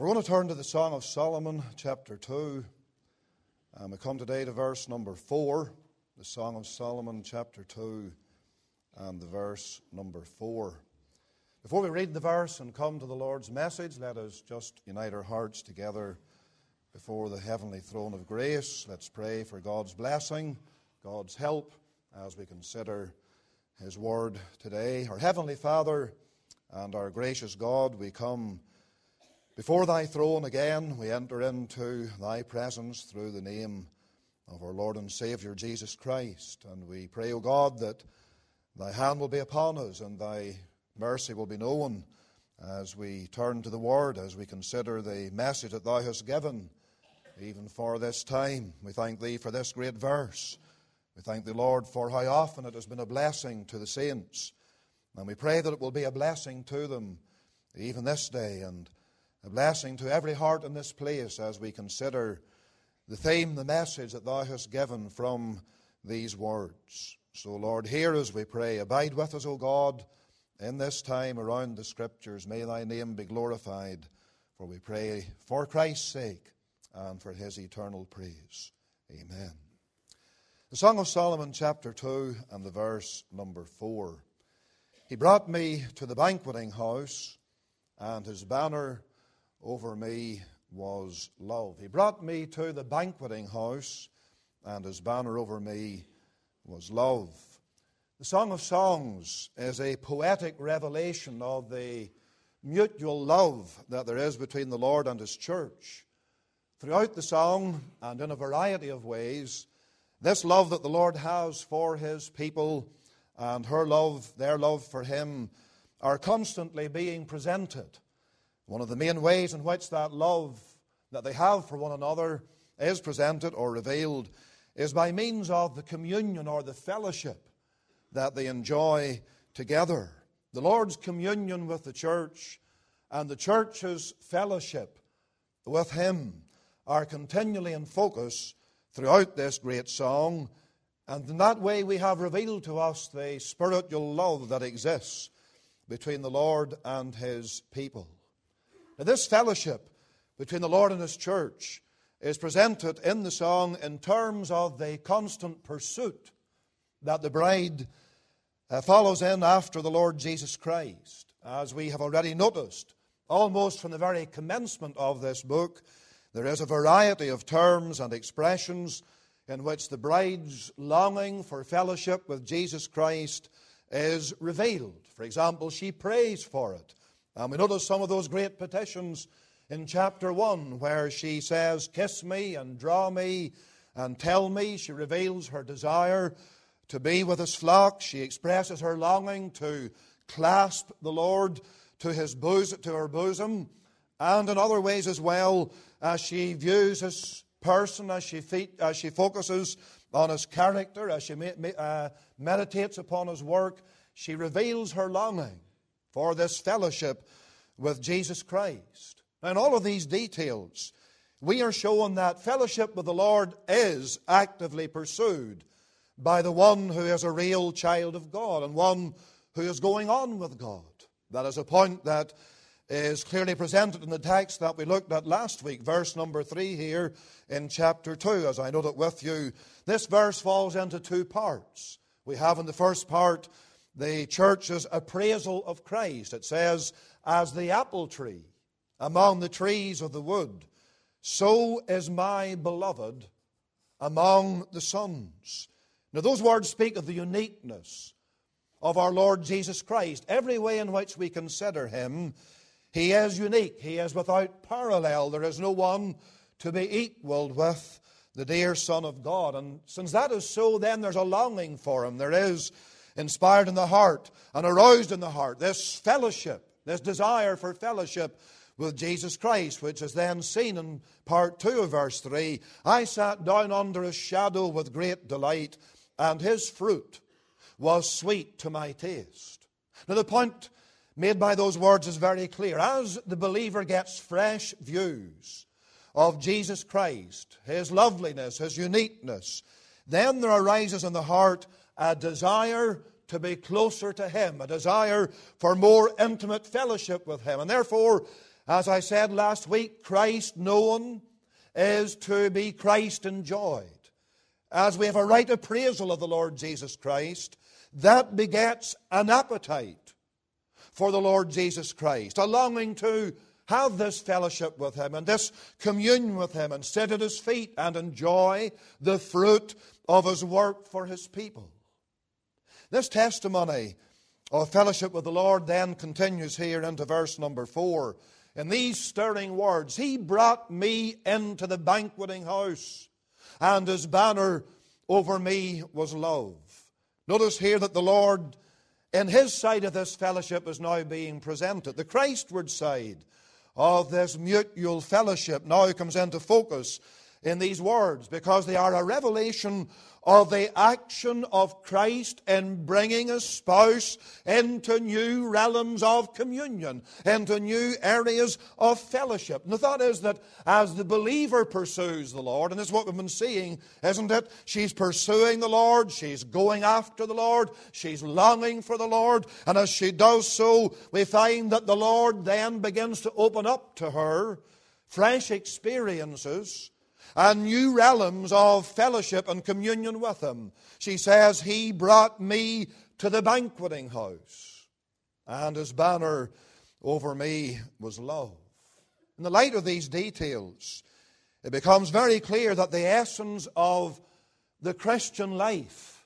So we're going to turn to the Song of Solomon, chapter 2. We come today to verse number 4. The Song of Solomon, chapter 2, and the verse number 4. Before we read the verse and come to the Lord's message, let us just unite our hearts together before the heavenly throne of grace. Let's pray for God's blessing, God's help, as we consider His Word today. Our Heavenly Father and our gracious God, we come before Thy throne again. We enter into Thy presence through the name of our Lord and Savior Jesus Christ. And we pray, O God, that Thy hand will be upon us and Thy mercy will be known as we turn to the Word, as we consider the message that Thou hast given, even for this time. We thank Thee for this great verse. We thank Thee, Lord, for how often it has been a blessing to the saints. And we pray that it will be a blessing to them even this day, and a blessing to every heart in this place as we consider the theme, the message that Thou hast given from these words. So, Lord, hear us, we pray. Abide with us, O God, in this time around the Scriptures. May Thy name be glorified, for we pray for Christ's sake and for His eternal praise. Amen. The Song of Solomon, chapter 2, and the verse number 4. He brought me to the banqueting house, and His banner over me was love. He brought me to the banqueting house, and His banner over me was love. The Song of Songs is a poetic revelation of the mutual love that there is between the Lord and His church. Throughout the song, and in a variety of ways, this love that the Lord has for His people and her love, their love for Him, are constantly being presented. One of the main ways in which that love that they have for one another is presented or revealed is by means of the communion or the fellowship that they enjoy together. The Lord's communion with the church and the church's fellowship with Him are continually in focus throughout this great song, and in that way we have revealed to us the spiritual love that exists between the Lord and His people. Now, this fellowship between the Lord and His church is presented in the song in terms of the constant pursuit that the bride follows in after the Lord Jesus Christ. As we have already noticed, almost from the very commencement of this book, there is a variety of terms and expressions in which the bride's longing for fellowship with Jesus Christ is revealed. For example, she prays for it. And we notice some of those great petitions in chapter 1 where she says, "Kiss me and draw me and tell me." She reveals her desire to be with His flock. She expresses her longing to clasp the Lord to her bosom. And in other ways as well, as she views His person, as she focuses on His character, as she meditates upon His work, she reveals her longing for this fellowship with Jesus Christ. And all of these details, we are shown that fellowship with the Lord is actively pursued by the one who is a real child of God and one who is going on with God. That is a point that is clearly presented in the text that we looked at last week, verse number 3 here in chapter 2. As I noted with you, this verse falls into two parts. We have in the first part the church's appraisal of Christ. It says, "As the apple tree among the trees of the wood, so is my beloved among the sons." Now those words speak of the uniqueness of our Lord Jesus Christ. Every way in which we consider Him, He is unique. He is without parallel. There is no one to be equaled with the dear Son of God. And since that is so, then there's a longing for Him. There is inspired in the heart and aroused in the heart this fellowship, this desire for fellowship with Jesus Christ, which is then seen in part 2 of verse 3. "I sat down under His shadow with great delight, and His fruit was sweet to my taste." Now the point made by those words is very clear. As the believer gets fresh views of Jesus Christ, His loveliness, His uniqueness, then there arises in the heart a desire to be closer to Him, a desire for more intimate fellowship with Him. And therefore, As I said last week, Christ known is to be Christ enjoyed. As we have a right appraisal of the Lord Jesus Christ, that begets an appetite for the Lord Jesus Christ, a longing to have this fellowship with Him and this communion with Him and sit at His feet and enjoy the fruit of His work for His people. This testimony of fellowship with the Lord then continues here into verse number 4. In these stirring words, He brought me into the banqueting house, and His banner over me was love. Notice here that the Lord, in His side of this fellowship, is now being presented. The Christward side of this mutual fellowship now comes into focus in these words, because they are a revelation of the action of Christ in bringing a spouse into new realms of communion, into new areas of fellowship. And the thought is that as the believer pursues the Lord, and this is what we've been seeing, isn't it? She's pursuing the Lord, she's going after the Lord, she's longing for the Lord, and as she does so, we find that the Lord then begins to open up to her fresh experiences and new realms of fellowship and communion with Him. She says, He brought me to the banqueting house, and His banner over me was love. In the light of these details, it becomes very clear that the essence of the Christian life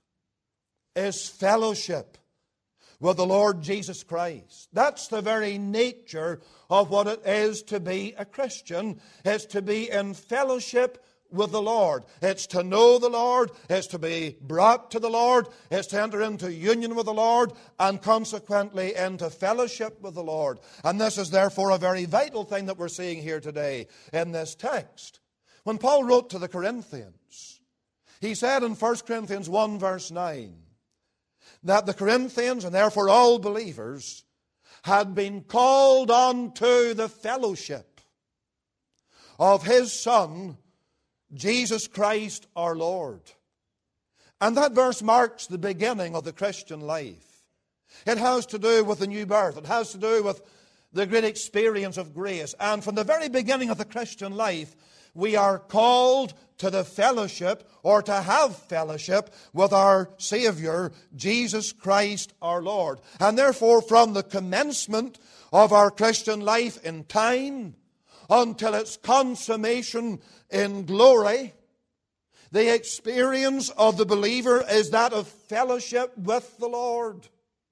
is fellowship with the Lord Jesus Christ. That's the very nature of what it is to be a Christian. It's to be in fellowship with the Lord. It's to know the Lord. It's to be brought to the Lord. It's to enter into union with the Lord and consequently into fellowship with the Lord. And this is therefore a very vital thing that we're seeing here today in this text. When Paul wrote to the Corinthians, he said in 1 Corinthians 1 verse 9, that the Corinthians, and therefore all believers, had been called unto the fellowship of His Son, Jesus Christ our Lord. And that verse marks the beginning of the Christian life. It has to do with the new birth. It has to do with the great experience of grace. And from the very beginning of the Christian life, we are called to the fellowship, or to have fellowship, with our Savior, Jesus Christ our Lord. And therefore, from the commencement of our Christian life in time until its consummation in glory, the experience of the believer is that of fellowship with the Lord.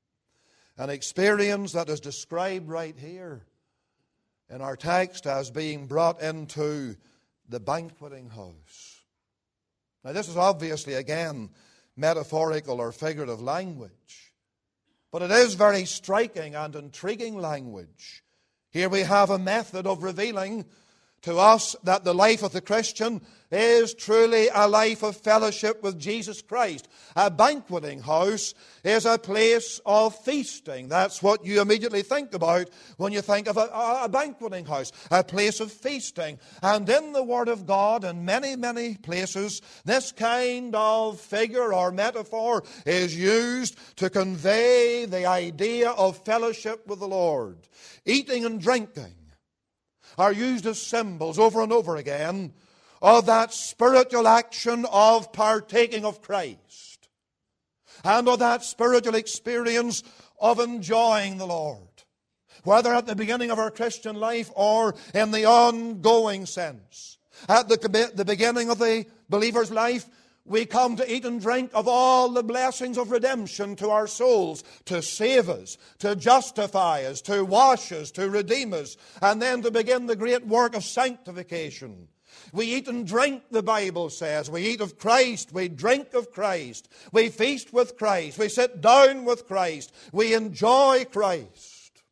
An experience that is described right here in our text as being brought into the banqueting house. Now, this is obviously, again, metaphorical or figurative language, but it is very striking and intriguing language. Here we have a method of revealing to us that the life of the Christian is truly a life of fellowship with Jesus Christ. A banqueting house is a place of feasting. That's what you immediately think about when you think of a banqueting house, a place of feasting. And in the Word of God, in many, many places, this kind of figure or metaphor is used to convey the idea of fellowship with the Lord. Eating and drinking are used as symbols over and over again of that spiritual action of partaking of Christ and of that spiritual experience of enjoying the Lord, whether at the beginning of our Christian life or in the ongoing sense. At the beginning of the believer's life, we come to eat and drink of all the blessings of redemption to our souls, to save us, to justify us, to wash us, to redeem us, and then to begin the great work of sanctification. We eat and drink, the Bible says. We eat of Christ, we drink of Christ, we feast with Christ, we sit down with Christ, we enjoy Christ.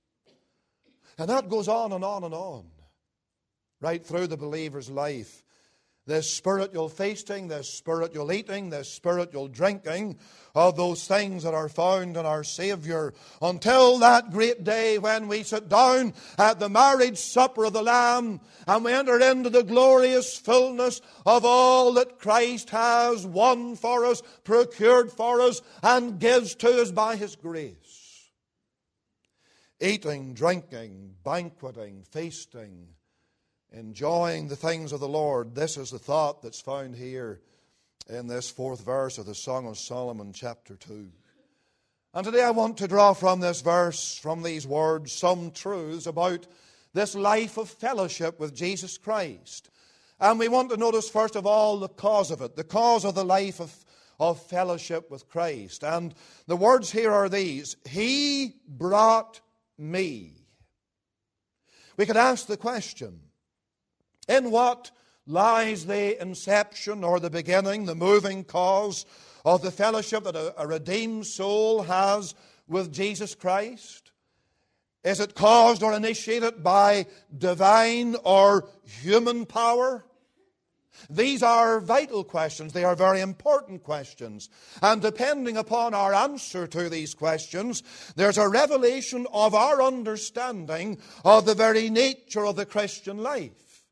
And that goes on and on and on, right through the believer's life. This spiritual feasting, this spiritual eating, this spiritual drinking of those things that are found in our Savior, until that great day when we sit down at the marriage supper of the Lamb and we enter into the glorious fullness of all that Christ has won for us, procured for us, and gives to us by His grace. eating, drinking, banqueting, feasting, enjoying the things of the Lord. This is the thought that's found here in this 4th verse of the Song of Solomon, chapter 2. And today I want to draw from this verse, from these words, some truths about this life of fellowship with Jesus Christ. And we want to notice, first of all, the cause of it, the cause of the life of fellowship with Christ. And the words here are these: He brought me. We could ask the question, in what lies the inception or the beginning, the moving cause of the fellowship that a redeemed soul has with Jesus Christ? Is it caused or initiated by divine or human power? These are vital questions. They are very important questions. And depending upon our answer to these questions, there's a revelation of our understanding of the very nature of the Christian life.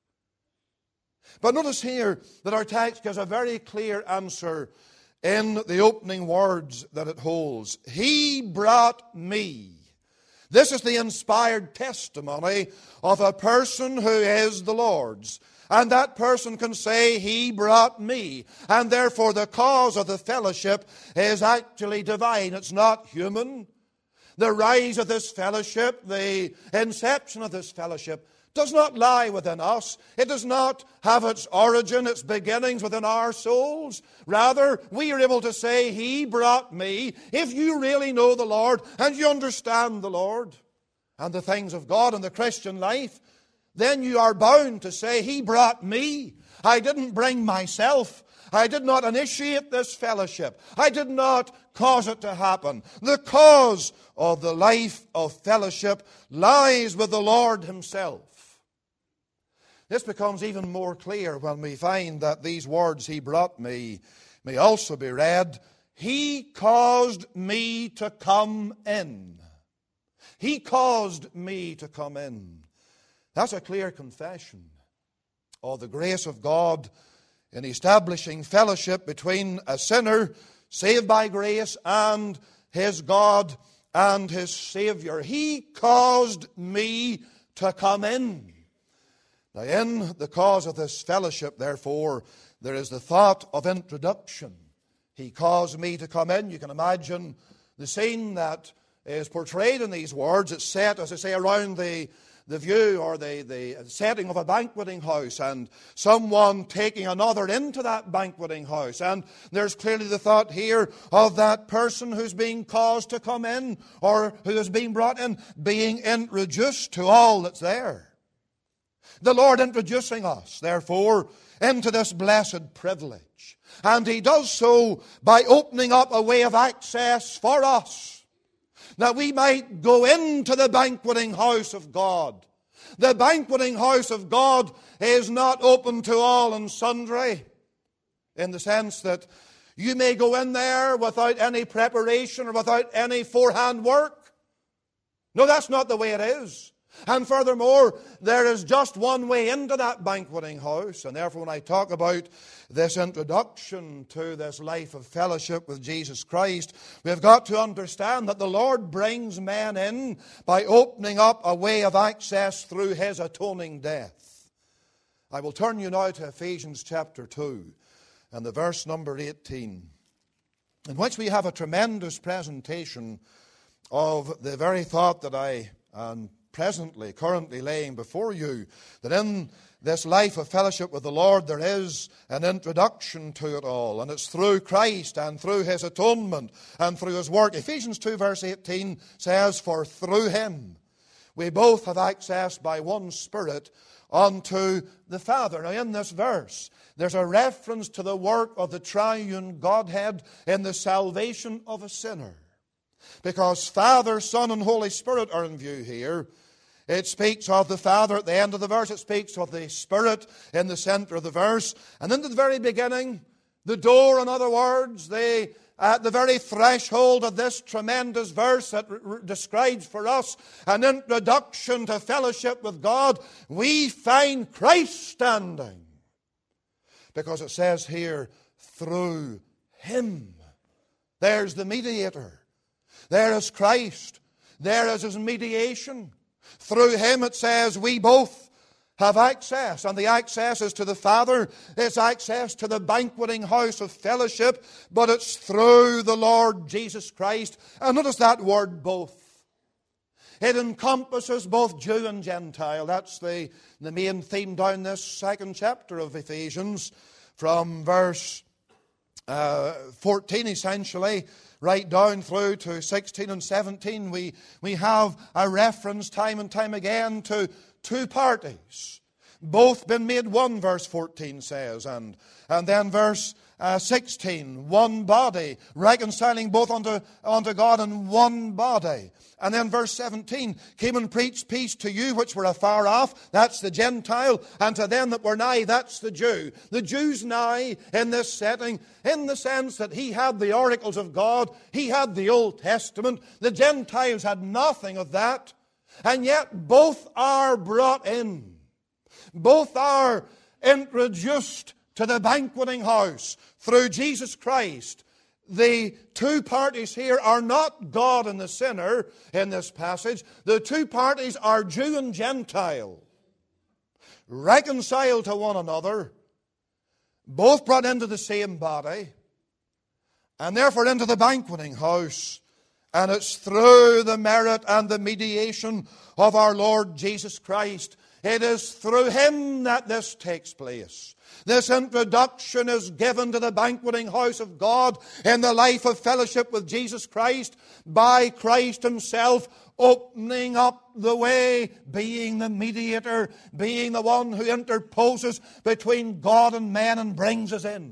But notice here that our text gives a very clear answer in the opening words that it holds. He brought me. This is the inspired testimony of a person who is the Lord's. And that person can say, He brought me. And therefore the cause of the fellowship is actually divine. It's not human. The rise of this fellowship, the inception of this fellowship, does not lie within us. It does not have its origin, its beginnings within our souls. Rather, we are able to say, He brought me. If you really know the Lord and you understand the Lord and the things of God and the Christian life, then you are bound to say, He brought me. I didn't bring myself. I did not initiate this fellowship. I did not cause it to happen. The cause of the life of fellowship lies with the Lord Himself. This becomes even more clear when we find that these words, He brought me, may also be read, He caused me to come in. He caused me to come in. That's a clear confession of the grace of God in establishing fellowship between a sinner saved by grace and his God and his Savior. He caused me to come in. Now, in the cause of this fellowship, therefore, there is the thought of introduction. He caused me to come in. You can imagine the scene that is portrayed in these words. It's set, as I say, around the view or the setting of a banqueting house, and someone taking another into that banqueting house. And there's clearly the thought here of that person who's being caused to come in, or who is being brought in, being introduced to all that's there. The Lord introducing us, therefore, into this blessed privilege. And He does so by opening up a way of access for us, that we might go into the banqueting house of God. The banqueting house of God is not open to all and sundry, in the sense that you may go in there without any preparation or without any forehand work. No, that's not the way it is. And furthermore, there is just one way into that banqueting house. And therefore, when I talk about this introduction to this life of fellowship with Jesus Christ, we've got to understand that the Lord brings men in by opening up a way of access through His atoning death. I will turn you now to Ephesians chapter 2 and the verse number 18, in which we have a tremendous presentation of the very thought that I am currently laying before you, that in this life of fellowship with the Lord there is an introduction to it all, and it's through Christ and through His atonement and through His work. Ephesians 2 verse 18 says, For through Him we both have access by one Spirit unto the Father. Now in this verse there's a reference to the work of the triune Godhead in the salvation of a sinner. Because Father, Son, and Holy Spirit are in view here. It speaks of the Father at the end of the verse. It speaks of the Spirit in the center of the verse. And in the very beginning, the door, in other words, at the very threshold of this tremendous verse that describes for us an introduction to fellowship with God, we find Christ standing. Because it says here, through Him. There's the mediator. There is Christ. There is His mediation. Through Him, it says, we both have access. And the access is to the Father. It's access to the banqueting house of fellowship. But it's through the Lord Jesus Christ. And notice that word, both. It encompasses both Jew and Gentile. That's the main theme down this second chapter of Ephesians, from verse 14 essentially, right down through to 16 and 17. We have a reference time and time again to two parties, both been made one, verse 14 says, and then verse 16, one body, reconciling both unto God in one body. And then verse 17, came and preached peace to you which were afar off, that's the Gentile, and to them that were nigh, that's the Jew. The Jew's nigh in this setting, in the sense that he had the oracles of God, he had the Old Testament. The Gentiles had nothing of that, and yet both are brought in. Both are introduced to the banqueting house through Jesus Christ. The two parties here are not God and the sinner in this passage. The two parties are Jew and Gentile, reconciled to one another, both brought into the same body, and therefore into the banqueting house. And it's through the merit and the mediation of our Lord Jesus Christ. It is through Him that this takes place. This introduction is given to the banqueting house of God in the life of fellowship with Jesus Christ by Christ Himself, opening up the way, being the mediator, being the one who interposes between God and men and brings us in.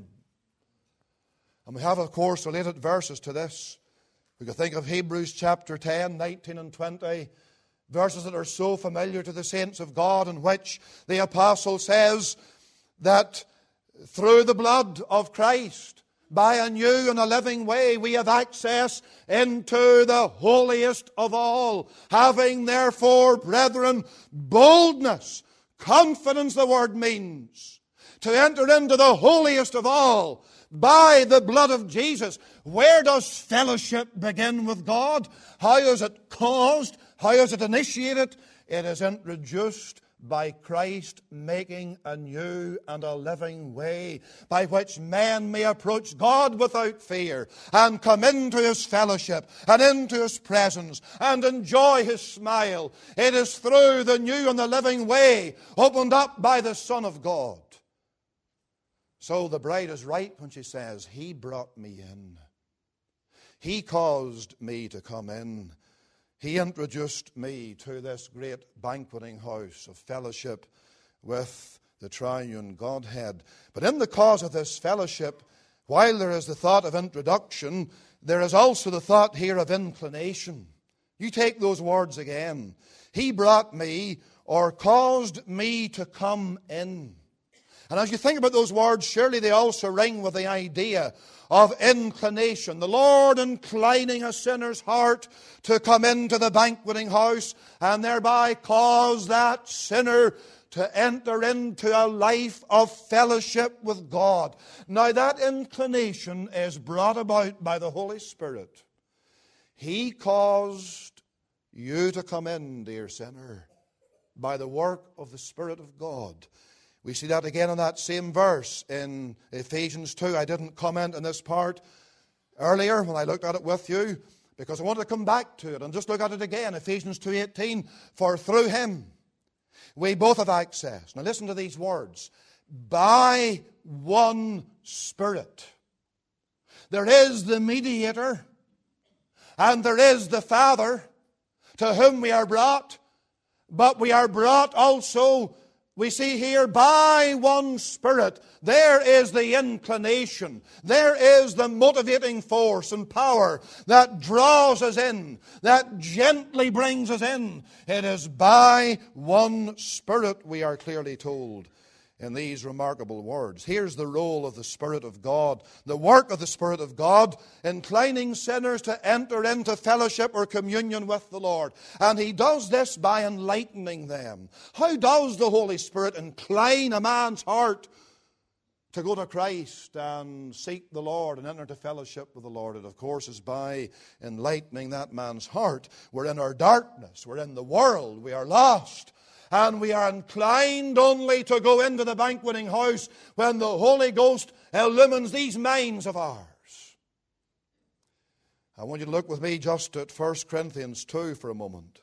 And we have, of course, related verses to this. We can think of Hebrews chapter 10, 19 and 20, verses that are so familiar to the saints of God, in which the apostle says that through the blood of Christ, by a new and a living way, we have access into the holiest of all. Having therefore, brethren, boldness, confidence the word means, to enter into the holiest of all by the blood of Jesus. Where does fellowship begin with God? How is it caused? How is it initiated? It is introduced by Christ making a new and a living way by which men may approach God without fear and come into His fellowship and into His presence and enjoy His smile. It is through the new and the living way opened up by the Son of God. So the bride is right when she says, He brought me in. He caused me to come in. He introduced me to this great banqueting house of fellowship with the triune Godhead. But in the cause of this fellowship, while there is the thought of introduction, there is also the thought here of inclination. You take those words again. He brought me, or caused me to come in. And as you think about those words, surely they also ring with the idea of inclination. The Lord inclining a sinner's heart to come into the banqueting house and thereby cause that sinner to enter into a life of fellowship with God. Now that inclination is brought about by the Holy Spirit. He caused you to come in, dear sinner, by the work of the Spirit of God. We see that again in that same verse in Ephesians 2. I didn't comment on this part earlier when I looked at it with you, because I want to come back to it and just look at it again. Ephesians 2:18, for through Him we both have access. Now listen to these words. By one Spirit. There is the mediator and there is the Father to whom we are brought, but we are brought also, we see here, by one Spirit. There is the inclination. There is the motivating force and power that draws us in, that gently brings us in. It is by one Spirit, we are clearly told in these remarkable words. Here's the role of the Spirit of God, the work of the Spirit of God, inclining sinners to enter into fellowship or communion with the Lord. And He does this by enlightening them. How does the Holy Spirit incline a man's heart to go to Christ and seek the Lord and enter into fellowship with the Lord, it of course is by enlightening that man's heart. We're in our darkness, we're in the world, we are lost, and we are inclined only to go into the banqueting house when the Holy Ghost illumines these minds of ours. I want you to look with me just at 1 Corinthians 2 for a moment.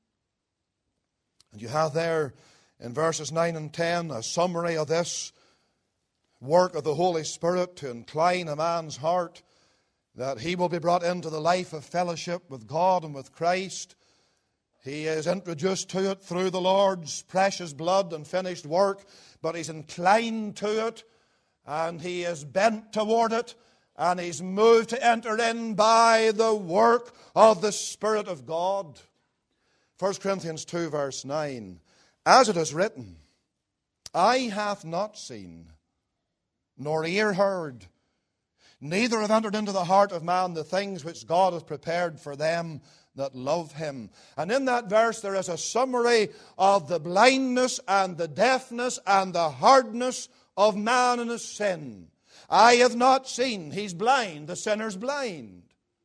And you have there in verses 9 and 10 a summary of this work of the Holy Spirit to incline a man's heart, that he will be brought into the life of fellowship with God and with Christ. He is introduced to it through the Lord's precious blood and finished work, but he's inclined to it, and he is bent toward it, and he's moved to enter in by the work of the Spirit of God. 1 Corinthians 2 verse 9, as it is written, eye hath not seen, nor ear heard, neither have entered into the heart of man the things which God hath prepared for them that love him. And in that verse there is a summary of the blindness and the deafness and the hardness of man in his sin. Eye hath not seen, he's blind, the sinner's blind.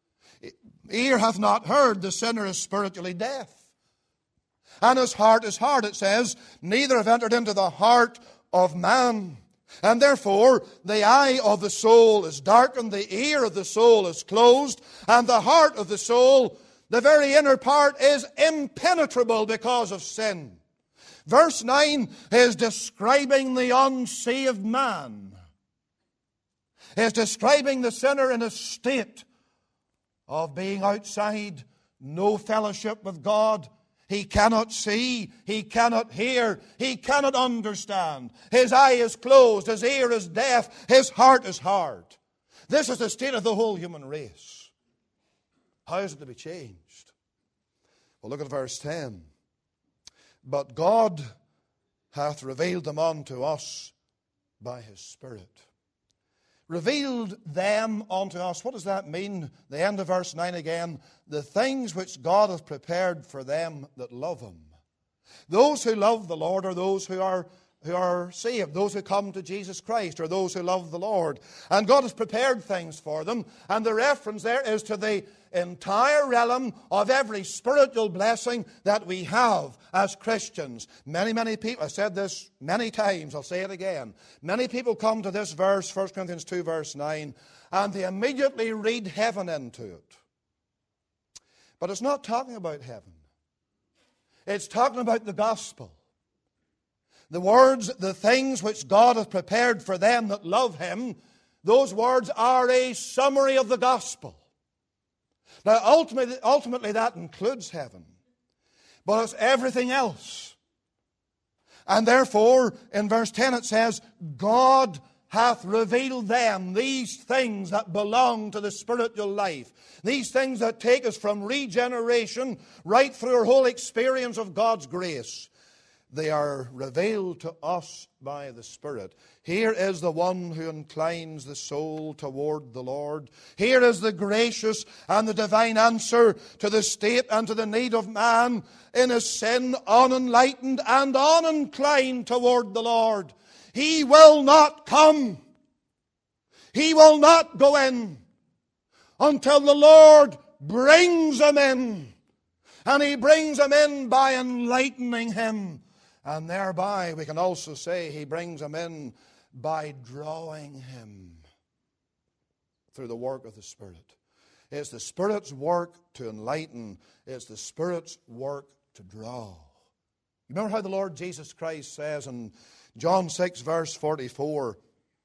Ear hath not heard, the sinner is spiritually deaf. And his heart is hard, it says, neither have entered into the heart of man. And therefore the eye of the soul is darkened, the ear of the soul is closed, and the heart of the soul, the very inner part, is impenetrable because of sin. Verse 9 is describing the unsaved man. Is describing the sinner in a state of being outside, no fellowship with God. He cannot see, he cannot hear, he cannot understand. His eye is closed, his ear is deaf, his heart is hard. This is the state of the whole human race. How is it to be changed? Well, look at verse 10. But God hath revealed them unto us by his Spirit. Revealed them unto us. What does that mean? The end of verse 9 again. The things which God hath prepared for them that love him. Those who love the Lord are those who are saved. Those who come to Jesus Christ are those who love the Lord. And God has prepared things for them. And the reference there is to the entire realm of every spiritual blessing that we have as Christians. Many people, I said this many times, I'll say it again. Many people come to this verse, 1 Corinthians 2 verse 9, and they immediately read heaven into it. But it's not talking about heaven. It's talking about the gospel. The words, the things which God hath prepared for them that love him, those words are a summary of the gospel. Now, ultimately that includes heaven. But it's everything else. And therefore, in verse 10 it says, God hath revealed them, these things that belong to the spiritual life. These things that take us from regeneration right through our whole experience of God's grace. They are revealed to us by the Spirit. Here is the one who inclines the soul toward the Lord. Here is the gracious and the divine answer to the state and to the need of man in his sin, unenlightened and uninclined toward the Lord. He will not come. He will not go in until the Lord brings him in. And he brings him in by enlightening him. And thereby we can also say he brings him in by drawing him through the work of the Spirit. It's the Spirit's work to enlighten. It's the Spirit's work to draw. You remember how the Lord Jesus Christ says in John 6 verse 44,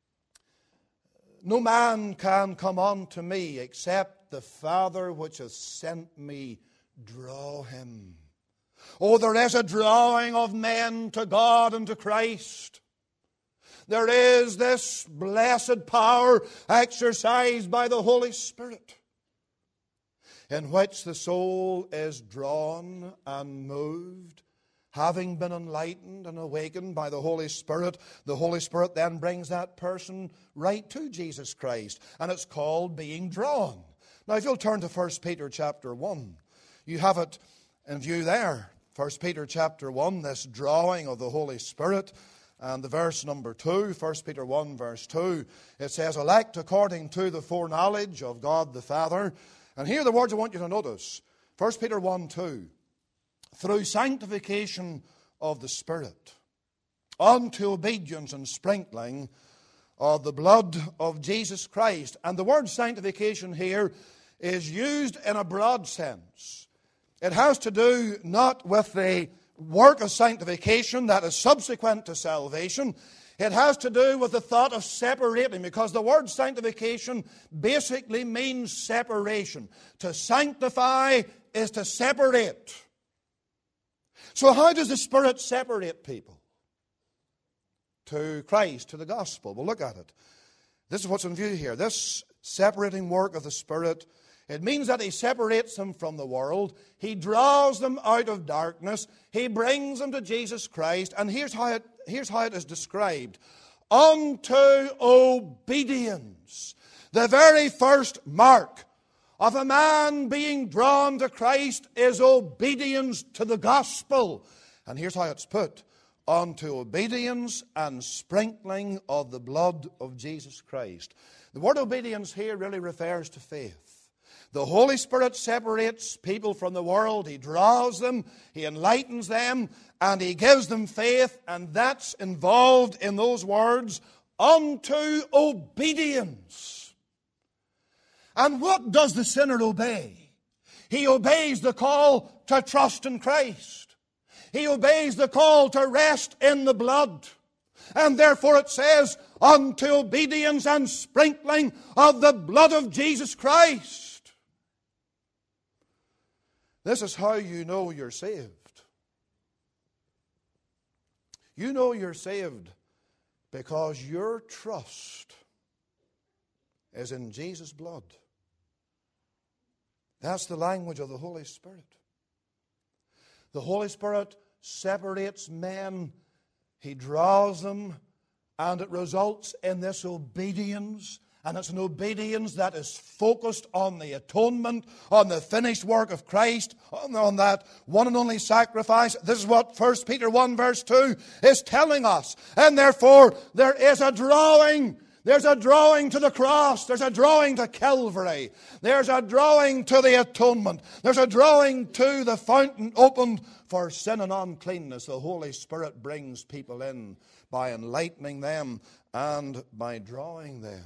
no man can come unto me except the Father which hath sent me draw him. Oh, there is a drawing of men to God and to Christ. There is this blessed power exercised by the Holy Spirit in which the soul is drawn and moved. Having been enlightened and awakened by the Holy Spirit then brings that person right to Jesus Christ. And it's called being drawn. Now, if you'll turn to 1 Peter chapter 1, you have it in view there. 1 Peter chapter 1, this drawing of the Holy Spirit. and the verse number 2, 1 Peter 1 verse 2, it says, elect according to the foreknowledge of God the Father. And here are the words I want you to notice. 1 Peter 1, 2. Through sanctification of the Spirit, unto obedience and sprinkling of the blood of Jesus Christ. And the word sanctification here is used in a broad sense. It has to do not with the work of sanctification that is subsequent to salvation. It has to do with the thought of separating, because the word sanctification basically means separation. To sanctify is to separate. So how does the Spirit separate people? To Christ, to the gospel. Well, look at it. This is what's in view here. This separating work of the Spirit, it means that He separates them from the world. He draws them out of darkness. He brings them to Jesus Christ. And here's how it is described. Unto obedience. The very first mark of a man being drawn to Christ is obedience to the gospel. And here's how it's put. Unto obedience and sprinkling of the blood of Jesus Christ. The word obedience here really refers to faith. The Holy Spirit separates people from the world. He draws them, He enlightens them, and He gives them faith. And that's involved in those words, unto obedience. And what does the sinner obey? He obeys the call to trust in Christ. He obeys the call to rest in the blood. And therefore it says, unto obedience and sprinkling of the blood of Jesus Christ. This is how you know you're saved. You know you're saved because your trust is in Jesus' blood. That's the language of the Holy Spirit. The Holy Spirit separates men. He draws them, and it results in this obedience. And it's an obedience that is focused on the atonement, on the finished work of Christ, on that one and only sacrifice. This is what 1 Peter 1 verse 2 is telling us. And therefore, there is a drawing. There's a drawing to the cross. There's a drawing to Calvary. There's a drawing to the atonement. There's a drawing to the fountain opened for sin and uncleanness. The Holy Spirit brings people in by enlightening them and by drawing them.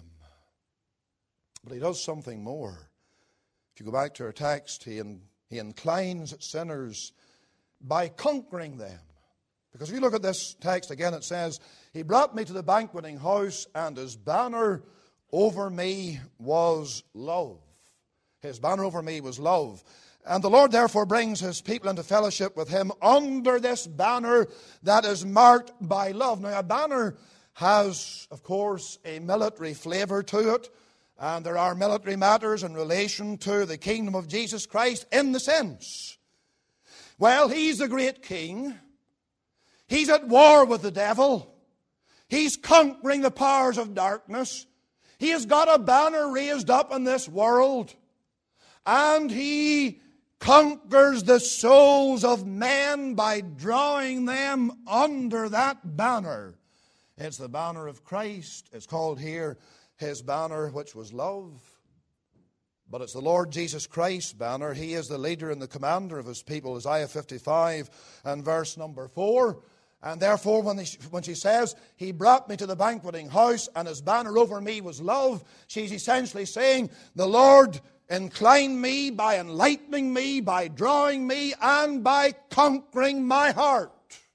But He does something more. If you go back to our text, He inclines sinners by conquering them. Because if you look at this text again, it says, He brought me to the banqueting house, and His banner over me was love. His banner over me was love. And the Lord therefore brings His people into fellowship with Him under this banner that is marked by love. Now, a banner has, of course, a military flavor to it. And there are military matters in relation to the kingdom of Jesus Christ in the sense. Well, He's the great King. He's at war with the devil. He's conquering the powers of darkness. He has got a banner raised up in this world. And He conquers the souls of men by drawing them under that banner. It's the banner of Christ. It's called here His banner, which was love. But it's the Lord Jesus Christ's banner. He is the leader and the commander of His people. Isaiah 55 and verse number 4. And therefore, when she says, He brought me to the banqueting house and His banner over me was love, she's essentially saying, the Lord inclined me by enlightening me, by drawing me, and by conquering my heart.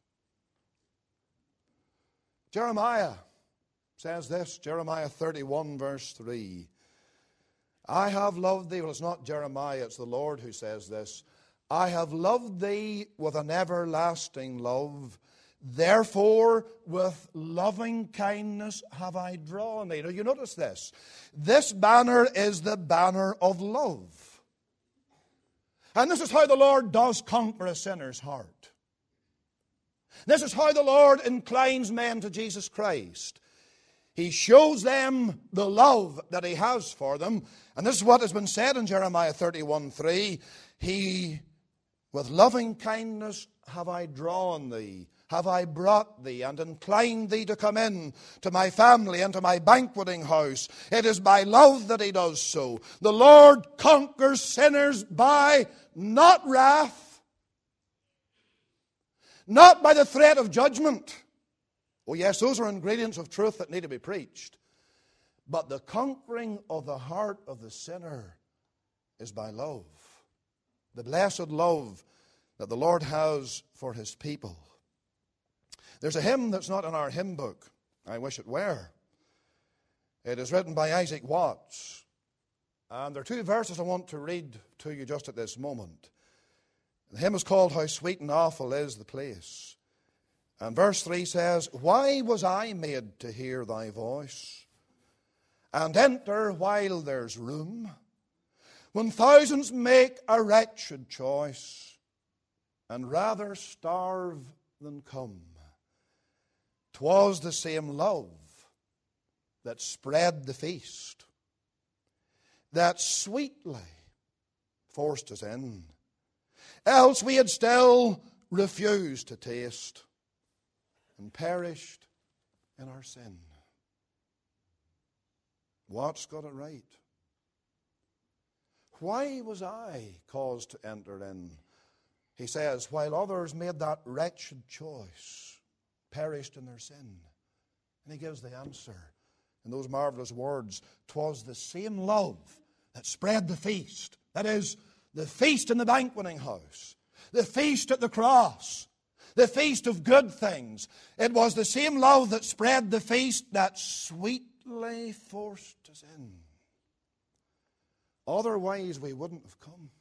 Jeremiah says this, Jeremiah 31 verse 3. I have loved thee. Well, it's not Jeremiah, it's the Lord who says this. I have loved thee with an everlasting love. Therefore, with loving kindness have I drawn thee. Now, you notice this. This banner is the banner of love. And this is how the Lord does conquer a sinner's heart. This is how the Lord inclines men to Jesus Christ. He shows them the love that He has for them. And this is what has been said in Jeremiah 31:3. He, with loving kindness have I drawn thee. have I brought thee, and inclined thee to come in to my family and to my banqueting house. It is by love that he does so. The Lord conquers sinners by not wrath, not by the threat of judgment. Oh yes, those are ingredients of truth that need to be preached. But the conquering of the heart of the sinner is by love. The blessed love that the Lord has for his people. There's a hymn that's not in our hymn book. I wish it were. It is written by Isaac Watts. And there are two verses I want to read to you just at this moment. The hymn is called How Sweet and Awful Is the Place. And verse 3 says, Why was I made to hear thy voice, and enter while there's room, when thousands make a wretched choice, and rather starve than come? 'Twas the same love that spread the feast, that sweetly forced us in, else we had still refused to taste, and perished in our sin. Watts got it right. Why was I caused to enter in? He says, while others made that wretched choice, perished in their sin. And he gives the answer in those marvelous words. 'Twas the same love that spread the feast. That is, the feast in the banqueting house, the feast at the cross, the feast of good things. It was the same love that spread the feast that sweetly forced us in. Otherwise we wouldn't have come.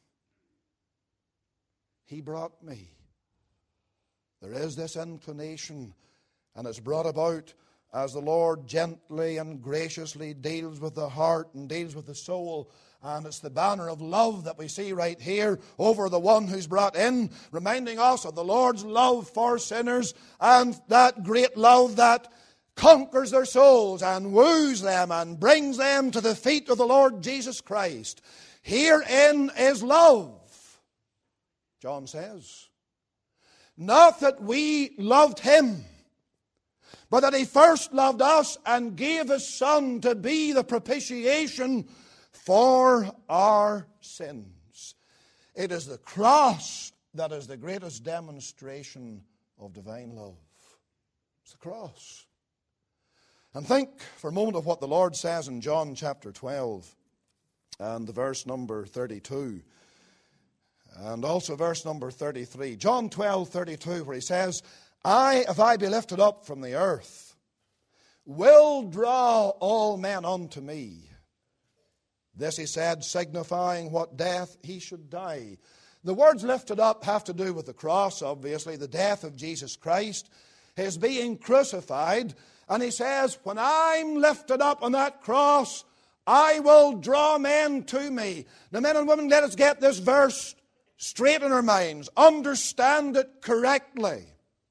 He brought me. There is this inclination, and it's brought about as the Lord gently and graciously deals with the heart and deals with the soul. And it's the banner of love that we see right here over the one who's brought in, reminding us of the Lord's love for sinners, and that great love that conquers their souls and woos them and brings them to the feet of the Lord Jesus Christ. Herein is love, John says. Not that we loved him, but that he first loved us and gave his Son to be the propitiation for our sins. It is the cross that is the greatest demonstration of divine love. It's the cross. And think for a moment of what the Lord says in John chapter 12 and the verse number 32. And also verse number 33. John 12:32, where he says, if I be lifted up from the earth, will draw all men unto me. This he said, signifying what death he should die. The words lifted up have to do with the cross, obviously, the death of Jesus Christ, his being crucified. And he says, when I'm lifted up on that cross, I will draw men to me. Now, men and women, let us get this verse straight in our minds. Understand it correctly.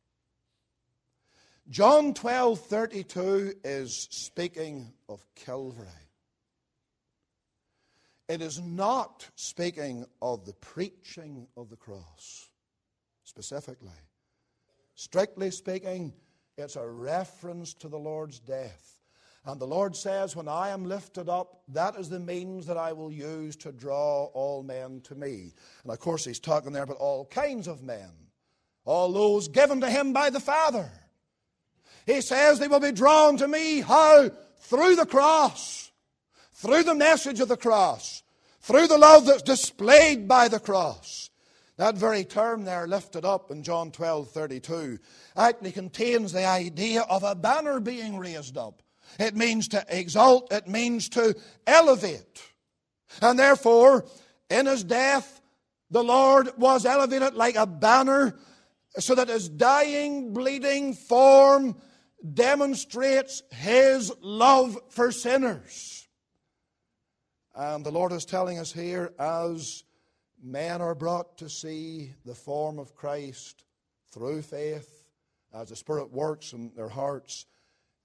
John 12:32 is speaking of Calvary. It is not speaking of the preaching of the cross, specifically. Strictly speaking, it's a reference to the Lord's death. And the Lord says, when I am lifted up, that is the means that I will use to draw all men to me. And of course, he's talking there about all kinds of men. All those given to him by the Father. He says they will be drawn to me. How? Through the cross. Through the message of the cross. Through the love that's displayed by the cross. That very term there, lifted up in John 12:32, actually contains the idea of a banner being raised up. It means to exalt. It means to elevate. And therefore, in his death, the Lord was elevated like a banner, so that his dying, bleeding form demonstrates his love for sinners. And the Lord is telling us here, as men are brought to see the form of Christ through faith, as the Spirit works in their hearts,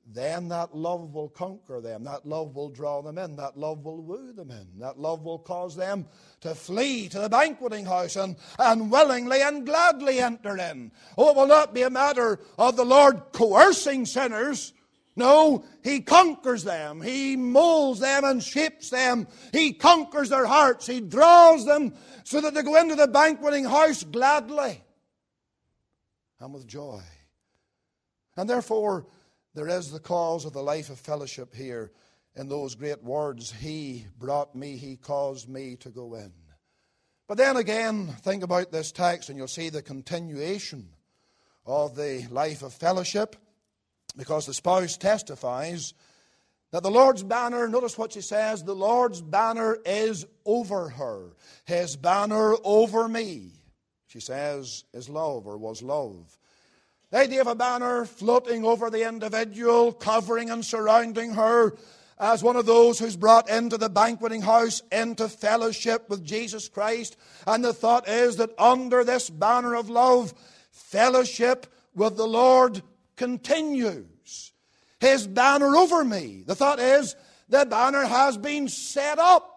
then that love will conquer them. That love will draw them in. That love will woo them in. That love will cause them to flee to the banqueting house and willingly and gladly enter in. Oh, it will not be a matter of the Lord coercing sinners. No, He conquers them. He molds them and shapes them. He conquers their hearts. He draws them so that they go into the banqueting house gladly and with joy. And therefore, there is the cause of the life of fellowship here in those great words, He brought me, He caused me to go in. But then again, think about this text and you'll see the continuation of the life of fellowship, because the spouse testifies that the Lord's banner, notice what she says, the Lord's banner is over her. His banner over me, she says, is love, or was love. The idea of a banner floating over the individual, covering and surrounding her as one of those who's brought into the banqueting house, into fellowship with Jesus Christ. And the thought is that under this banner of love, fellowship with the Lord continues. His banner over me. The thought is the banner has been set up.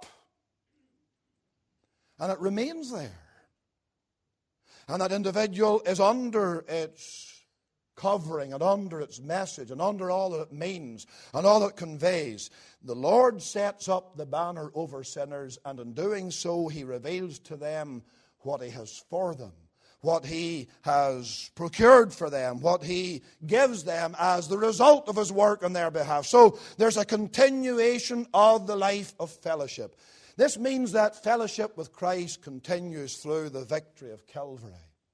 And it remains there. And that individual is under its covering and under its message and under all that it means and all that it conveys. The Lord sets up the banner over sinners, and in doing so He reveals to them what He has for them, what He has procured for them, what He gives them as the result of His work on their behalf. So there's a continuation of the life of fellowship. This means that fellowship with Christ continues through the victory of Calvary.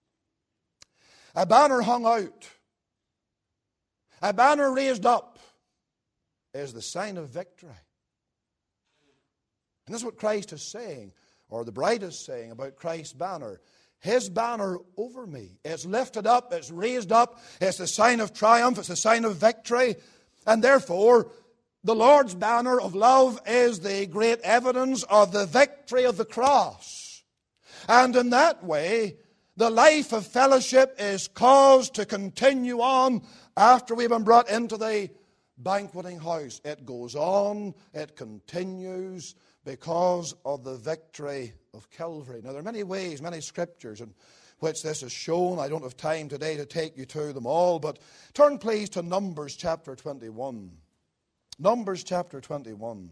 A banner hung out, a banner raised up, is the sign of victory. And this is what Christ is saying, or the bride is saying about Christ's banner. His banner over me. It's lifted up, it's raised up, it's the sign of triumph, it's the sign of victory. And therefore, the Lord's banner of love is the great evidence of the victory of the cross. And in that way, the life of fellowship is caused to continue on after we've been brought into the banqueting house. It goes on, it continues because of the victory of Calvary. Now, there are many ways, many scriptures in which this is shown. I don't have time today to take you to them all, but turn please to Numbers chapter 21. Numbers chapter 21.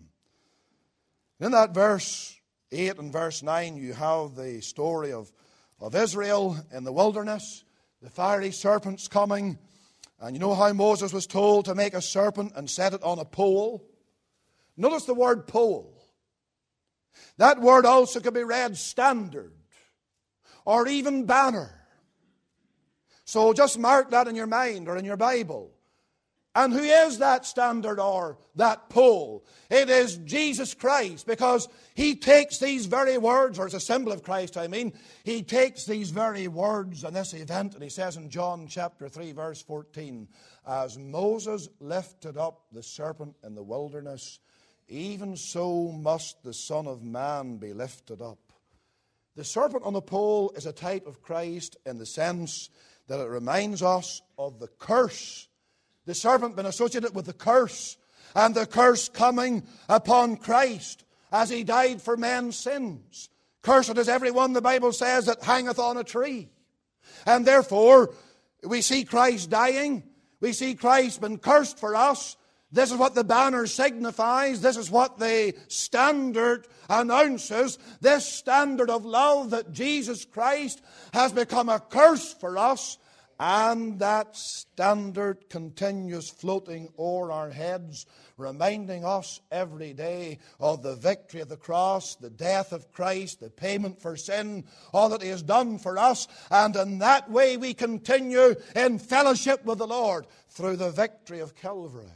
In that verse 8 and verse 9, you have the story of Israel in the wilderness, the fiery serpents coming. And you know how Moses was told to make a serpent and set it on a pole? Notice the word pole. That word also could be read standard or even banner. So just mark that in your mind or in your Bible. And who is that standard or that pole? It is Jesus Christ, because He takes these very words, or it's a symbol of Christ, He takes these very words in this event, and He says in John chapter 3 verse 14, as Moses lifted up the serpent in the wilderness, even so must the Son of Man be lifted up. The serpent on the pole is a type of Christ in the sense that it reminds us of the curse. The serpent been associated with the curse, and the curse coming upon Christ as He died for men's sins. Cursed is everyone, the Bible says, that hangeth on a tree. And therefore, we see Christ dying. We see Christ been cursed for us. This is what the banner signifies. This is what the standard announces. This standard of love that Jesus Christ has become a curse for us. And that standard continues floating o'er our heads, reminding us every day of the victory of the cross, the death of Christ, the payment for sin, all that He has done for us. And in that way we continue in fellowship with the Lord through the victory of Calvary.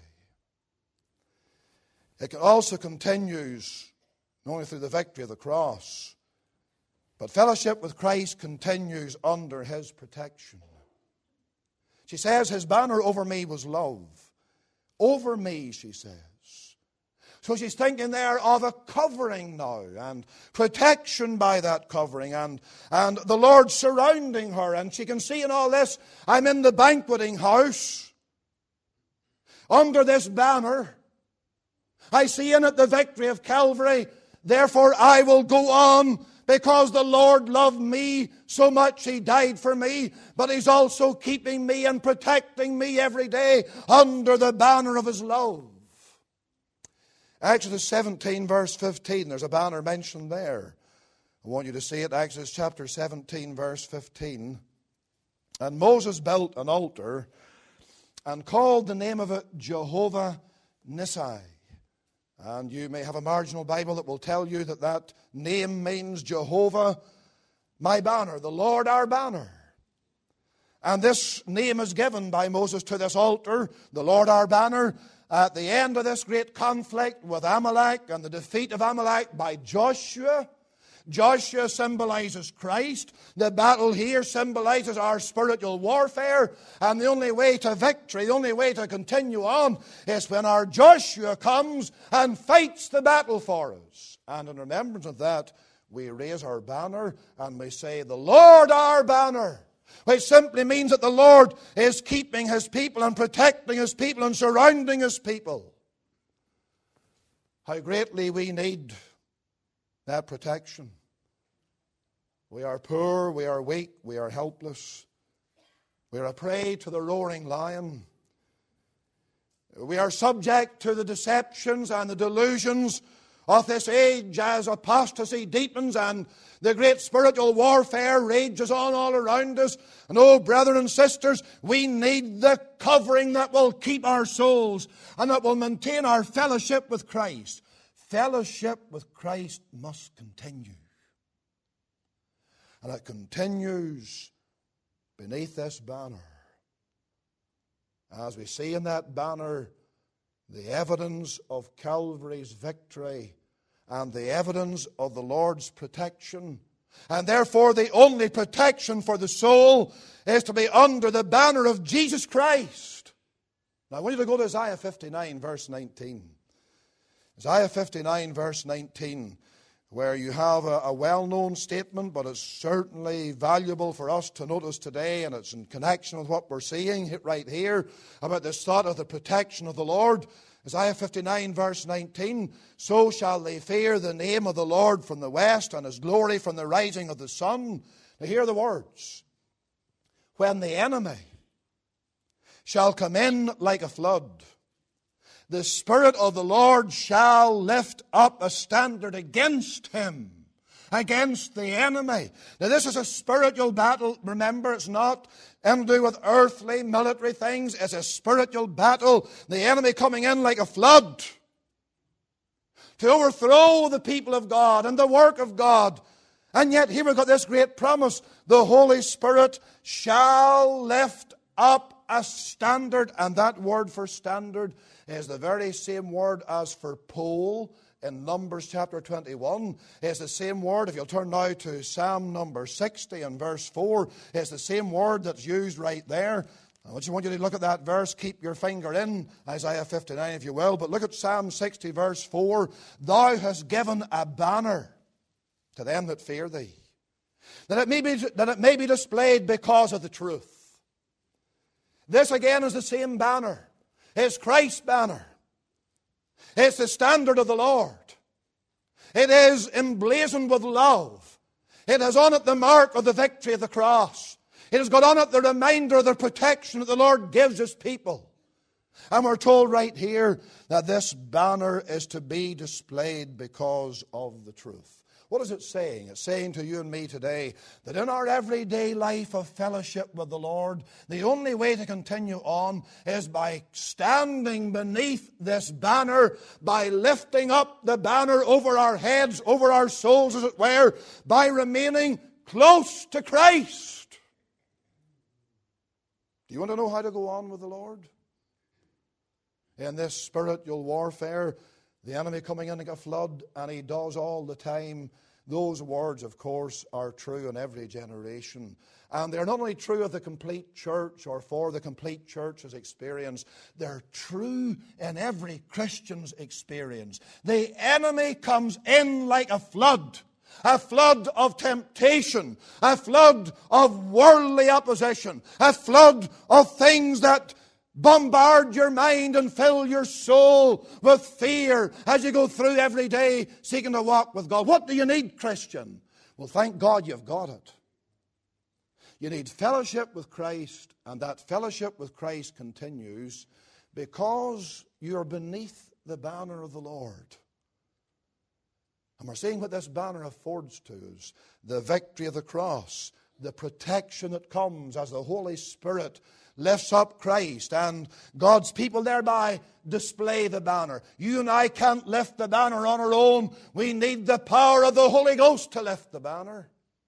It also continues not only through the victory of the cross, but fellowship with Christ continues under His protection. She says, His banner over me was love. Over me, she says. So she's thinking there of a covering now, and protection by that covering, and the Lord surrounding her. And she can see in all this, I'm in the banqueting house. under this banner. I see in it the victory of Calvary. Therefore I will go on, because the Lord loved me so much He died for me, but He's also keeping me and protecting me every day under the banner of His love. Exodus 17 verse 15, there's a banner mentioned there. I want you to see it, Exodus chapter 17 verse 15. And Moses built an altar and called the name of it Jehovah Nissi. And you may have a marginal Bible that will tell you that that name means Jehovah, my banner, the Lord our banner. And this name is given by Moses to this altar, the Lord our banner, at the end of this great conflict with Amalek and the defeat of Amalek by Joshua. Joshua symbolizes Christ. The battle here symbolizes our spiritual warfare. And the only way to victory, the only way to continue on, is when our Joshua comes and fights the battle for us. And in remembrance of that, we raise our banner and we say, the Lord our banner. Which simply means that the Lord is keeping His people and protecting His people and surrounding His people. How greatly we need that protection. We are poor, we are weak, we are helpless. We are a prey to the roaring lion. We are subject to the deceptions and the delusions of this age as apostasy deepens and the great spiritual warfare rages on all around us. And oh, brethren and sisters, we need the covering that will keep our souls and that will maintain our fellowship with Christ. Fellowship with Christ must continue. And it continues beneath this banner. As we see in that banner, the evidence of Calvary's victory and the evidence of the Lord's protection. And therefore the only protection for the soul is to be under the banner of Jesus Christ. Now I want you to go to Isaiah 59 verse 19. Isaiah 59 verse 19, where you have a well-known statement, but it's certainly valuable for us to notice today, and it's in connection with what we're seeing right here about this thought of the protection of the Lord. Isaiah 59 verse 19, so shall they fear the name of the Lord from the west, and His glory from the rising of the sun. Now hear the words. When the enemy shall come in like a flood, the Spirit of the Lord shall lift up a standard against him, against the enemy. Now this is a spiritual battle. Remember, it's not to do with earthly military things. It's a spiritual battle. The enemy coming in like a flood to overthrow the people of God and the work of God. And yet here we've got this great promise. The Holy Spirit shall lift up a standard. And that word for standard is the very same word as for pole in Numbers chapter 21. It's the same word, if you'll turn now to Psalm number 60 and verse 4, it's the same word that's used right there. I just want you to look at that verse. Keep your finger in Isaiah 59 if you will. But look at Psalm 60 verse 4. Thou hast given a banner to them that fear thee, that it may be displayed because of the truth. This again is the same banner. It's Christ's banner. It's the standard of the Lord. It is emblazoned with love. It has on it the mark of the victory of the cross. It has got on it the reminder of the protection that the Lord gives His people. And we're told right here that this banner is to be displayed because of the truth. What is it saying? It's saying to you and me today that in our everyday life of fellowship with the Lord, the only way to continue on is by standing beneath this banner, by lifting up the banner over our heads, over our souls as it were, by remaining close to Christ. Do you want to know how to go on with the Lord? In this spiritual warfare, the enemy coming in like a flood, and he does all the time. Those words, of course, are true in every generation. And they're not only true of the complete church or for the complete church's experience, they're true in every Christian's experience. The enemy comes in like a flood of temptation, a flood of worldly opposition, a flood of things that bombard your mind and fill your soul with fear as you go through every day seeking to walk with God. What do you need, Christian? Well, thank God you've got it. You need fellowship with Christ, and that fellowship with Christ continues because you're beneath the banner of the Lord. And we're seeing what this banner affords to us: the victory of the cross, the protection that comes as the Holy Spirit lifts up Christ, and God's people thereby display the banner. You and I can't lift the banner on our own. We need the power of the Holy Ghost to lift the banner.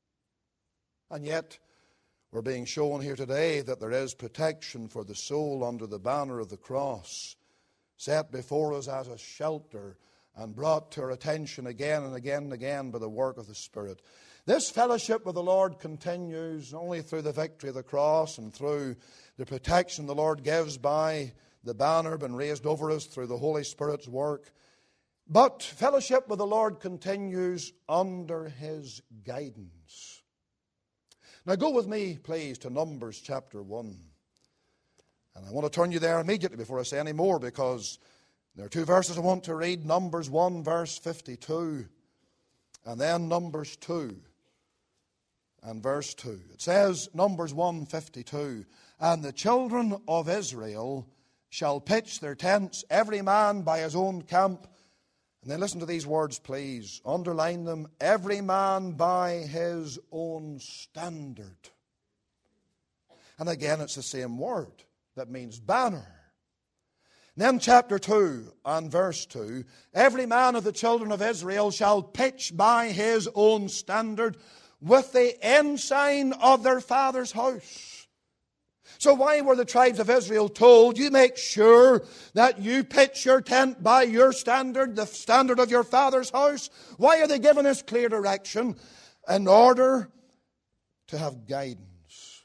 And yet, we're being shown here today that there is protection for the soul under the banner of the cross, set before us as a shelter and brought to our attention again and again and again by the work of the Spirit. This fellowship with the Lord continues only through the victory of the cross and through the protection the Lord gives by the banner being raised over us through the Holy Spirit's work. But fellowship with the Lord continues under His guidance. Now go with me, please, to Numbers chapter 1. And I want to turn you there immediately before I say any more, because there are two verses I want to read. Numbers 1, verse 52, and then Numbers 2 and verse 2. It says, Numbers 1:52, and the children of Israel shall pitch their tents, every man by his own camp. And then listen to these words, please. Underline them. Every man by his own standard. And again, it's the same word. That means banner. Then chapter 2 and verse 2. Every man of the children of Israel shall pitch by his own standard with the ensign of their father's house. So why were the tribes of Israel told, you make sure that you pitch your tent by your standard, the standard of your father's house? Why are they given this clear direction? In order to have guidance.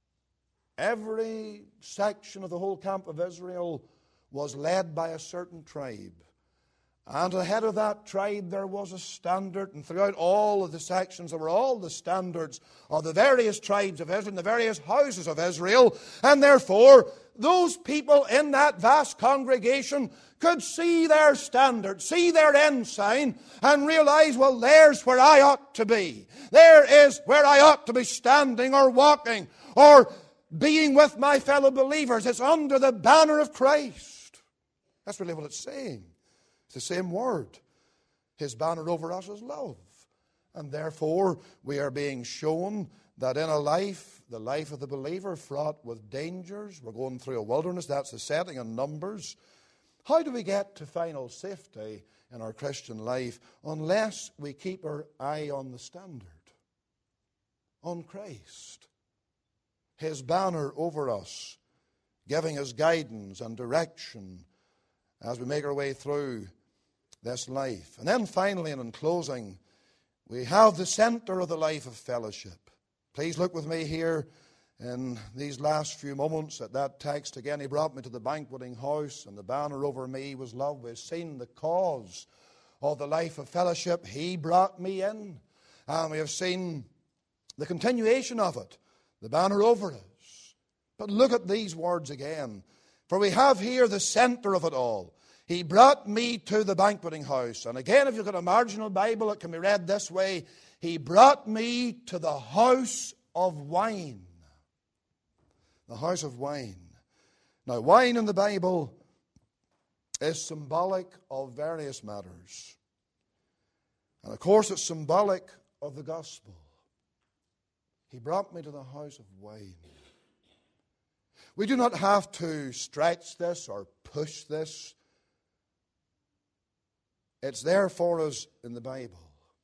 Every section of the whole camp of Israel was led by a certain tribe. And ahead of that tribe there was a standard, and throughout all of the sections there were all the standards of the various tribes of Israel, and the various houses of Israel, and therefore those people in that vast congregation could see their standard, see their ensign, and realize, well, there's where I ought to be. There is where I ought to be standing or walking or being with my fellow believers. It's under the banner of Christ. That's really what it's saying. The same word. His banner over us is love. And therefore, we are being shown that in a life, the life of the believer, fraught with dangers, we're going through a wilderness, that's the setting in Numbers. How do we get to final safety in our Christian life unless we keep our eye on the standard? On Christ. His banner over us, giving us guidance and direction as we make our way through this life. And then finally, and in closing, we have the center of the life of fellowship. Please look with me here in these last few moments at that text. Again, he brought me to the banqueting house, and the banner over me was love. We've seen the cause of the life of fellowship. He brought me in. And we have seen the continuation of it, the banner over us. But look at these words again. For we have here the center of it all. He brought me to the banqueting house. And again, if you've got a marginal Bible, it can be read this way. He brought me to the house of wine. The house of wine. Now, wine in the Bible is symbolic of various matters. And of course, it's symbolic of the gospel. He brought me to the house of wine. We do not have to stretch this or push this. It's there for us in the Bible.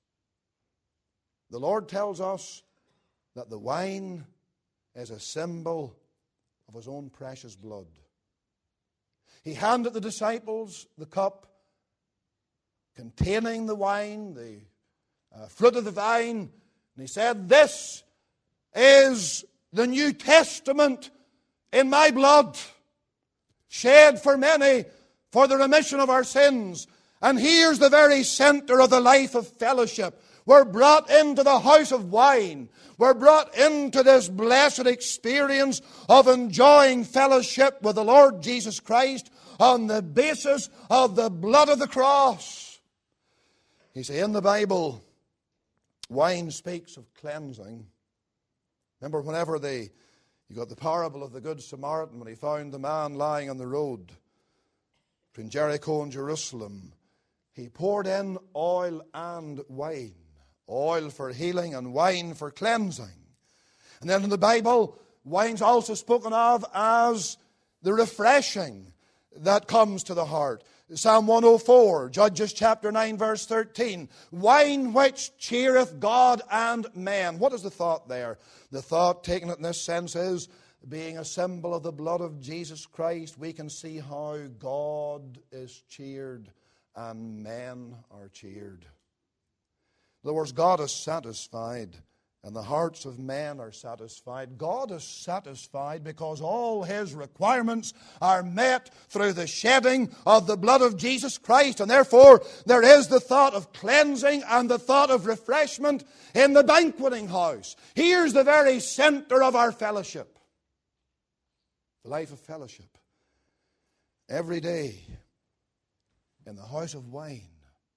The Lord tells us that the wine is a symbol of His own precious blood. He handed the disciples the cup containing the wine, the fruit of the vine, and He said, this is the New Testament in my blood, shed for many for the remission of our sins. And here's the very center of the life of fellowship. We're brought into the house of wine. We're brought into this blessed experience of enjoying fellowship with the Lord Jesus Christ on the basis of the blood of the cross. You see, in the Bible, wine speaks of cleansing. Remember, whenever you got the parable of the Good Samaritan when he found the man lying on the road between Jericho and Jerusalem, he poured in oil and wine. Oil for healing and wine for cleansing. And then in the Bible, wine's also spoken of as the refreshing that comes to the heart. Psalm 104, Judges chapter 9, verse 13. Wine which cheereth God and men. What is the thought there? The thought, taken in this sense, is being a symbol of the blood of Jesus Christ, we can see how God is cheered and men are cheered. In other words, God is satisfied and the hearts of men are satisfied. God is satisfied because all His requirements are met through the shedding of the blood of Jesus Christ. And therefore, there is the thought of cleansing and the thought of refreshment in the banqueting house. Here's the very center of our fellowship. The life of fellowship. Every day in the house of wine.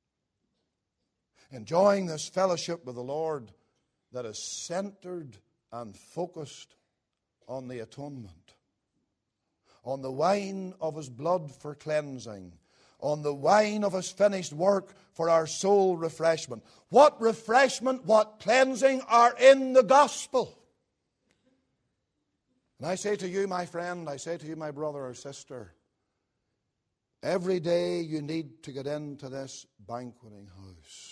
Enjoying this fellowship with the Lord that is centered and focused on the atonement, on the wine of His blood for cleansing, on the wine of His finished work for our soul refreshment. What refreshment, what cleansing are in the gospel? And I say to you, my friend, I say to you, my brother or sister, every day you need to get into this banqueting house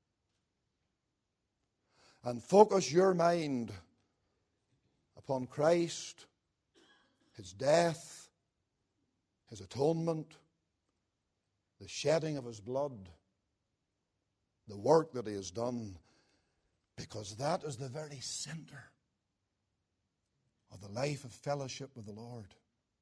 and focus your mind upon Christ, His death, His atonement, the shedding of His blood, the work that He has done, because that is the very center of the life of fellowship with the Lord.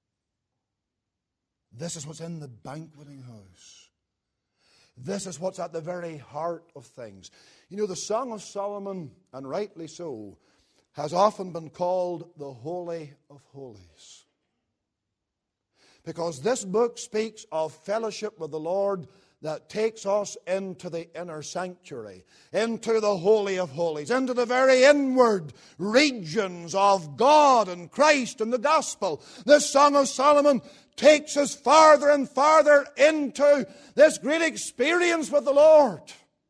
This is what's in the banqueting house. This is what's at the very heart of things. You know, the Song of Solomon, and rightly so, has often been called the Holy of Holies. Because this book speaks of fellowship with the Lord that takes us into the inner sanctuary, into the Holy of Holies, into the very inward regions of God and Christ and the gospel. This Song of Solomon takes us farther and farther into this great experience with the Lord.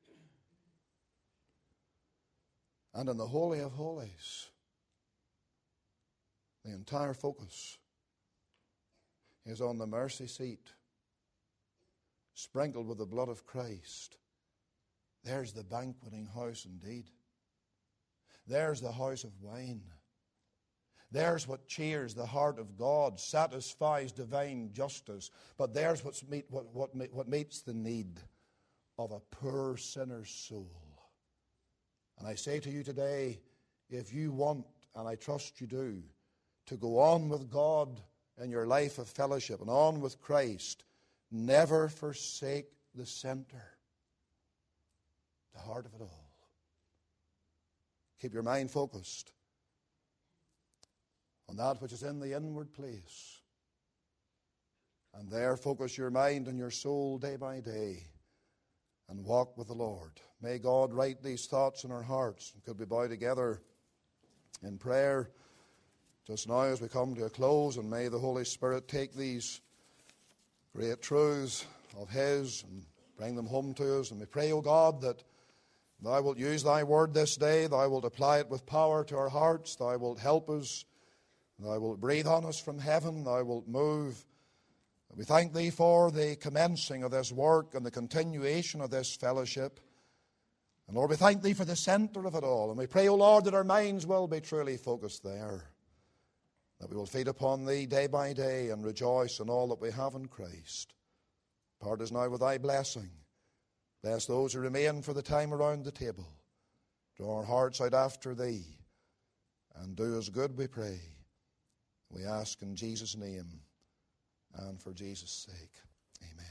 And in the Holy of Holies, the entire focus is on the mercy seat, sprinkled with the blood of Christ. There's the banqueting house indeed. There's the house of wine. There's what cheers the heart of God, satisfies divine justice. But there's what meets the need of a poor sinner's soul. And I say to you today, if you want, and I trust you do, to go on with God in your life of fellowship and on with Christ, never forsake the center, the heart of it all. Keep your mind focused on that which is in the inward place. And there focus your mind and your soul day by day and walk with the Lord. May God write these thoughts in our hearts. Could we bow together in prayer just now as we come to a close, and may the Holy Spirit take these great truths of His and bring them home to us. And we pray, O God, that Thou wilt use Thy word this day. Thou wilt apply it with power to our hearts. Thou wilt help us. Thou wilt breathe on us from heaven. Thou wilt move. We thank Thee for the commencing of this work and the continuation of this fellowship. And Lord, we thank Thee for the center of it all. And we pray, O Lord, that our minds will be truly focused there, that we will feed upon Thee day by day and rejoice in all that we have in Christ. Part us now with Thy blessing. Bless those who remain for the time around the table. Draw our hearts out after Thee, and do us good, we pray. We ask in Jesus' name and for Jesus' sake. Amen.